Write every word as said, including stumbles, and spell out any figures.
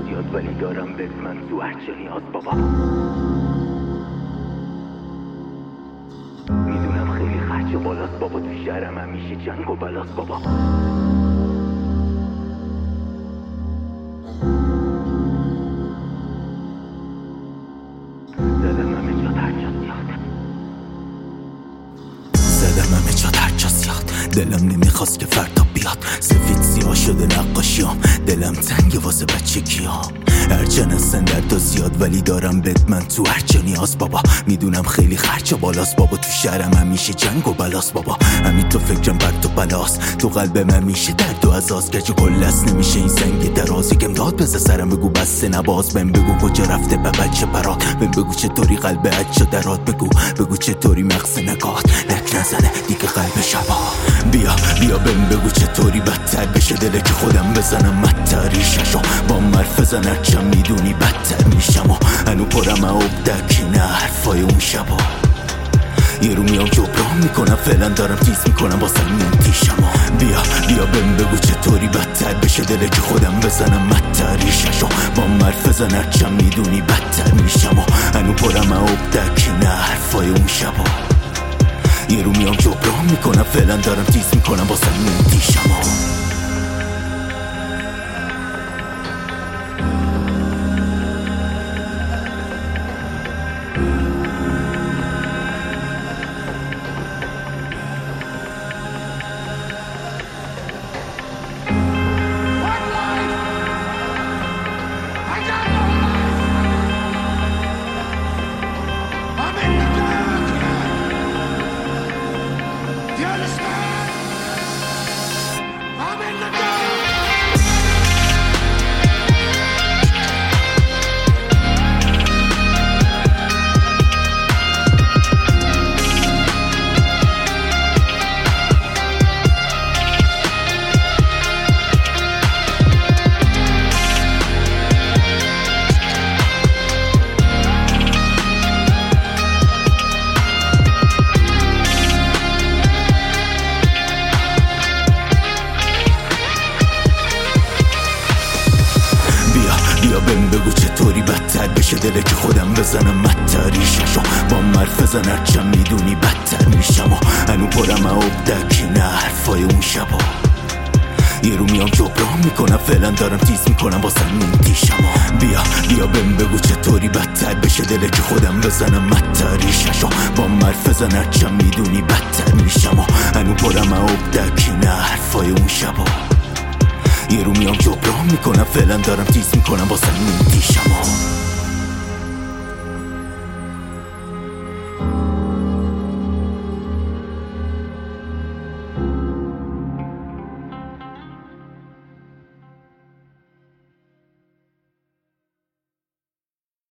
زیاد ولی دارم بهت من تو هرچه نیاز بابا. میدونم خیلی خرج و بالاست بابا، تو شهرم همیشه جنگ و بلاست بابا. زدم همه جا هرچه زیاد زدم همه جا هرچه زیاد دلم نمیخواست که فردا بیاد. سفید سیاه شده نقاشیام، دلم تنگه واسه بچگیام. هرچند هستن درد زیاد ولی دارم بهت من تو هرچه نیاز بابا. میدونم خیلی خرچ و بالاست بابا، تو شهرم همیشه جنگ و بلاست بابا. همین تو فکرم بر تو بلاست، تو قلبم همیشه درد و عزاز. گرچه کلست نمیشه این سنگ درازی کم داد بزه سرم، بگو بسته نباز. بهم بگو کجا رفته به بچه برات، بهم بگو چطوری قلب اجا درات. بگو بگو چطوری مغز نگات لک نزنه دیگه قلب شبا. بیا بیا بهم بگو چطوری بدتر بشه دله که خودم بزنم متریششو. با مرف زن هرچم میدونی بدتر میشم و هنو پرم عبدک نه حرفای اون شبا. یه رو میام جبران میکنم فعلا دارم تیز میکنم واسه منتیشم. بیا بیا بهم بگو چطوری بدتر بشه دله که خودم بزنم متریششو. با مرف زن هرچم میدونی بدتر میشم و هنو پرم عبدک نه حرفای اون شبا. یه رو میام جبران میکنم فعلا دارم تیز میکنم واسه منتیشم. بیا بهم بگو چطوری بدتر بشه دله که خودم بزنم متریششو. با مرف زن هرچم میدونی بدتر میشم و هنو پرم عبدک نه حرفای اون شبا. یه رو میام جبران میکنم فعلا دارم تیز میکنم واسه منتیشم. بیا بیا بهم بگو چطوری بدتر بشه دله که خودم بزنم متریششو. با مرف زن هرچم میدونی بدتر میشم و هنو پرم عبدک نه حرفای اون شبا. یه رو میام جبران میکنم فعلا دارم تیز میکنم واسه منتیشم.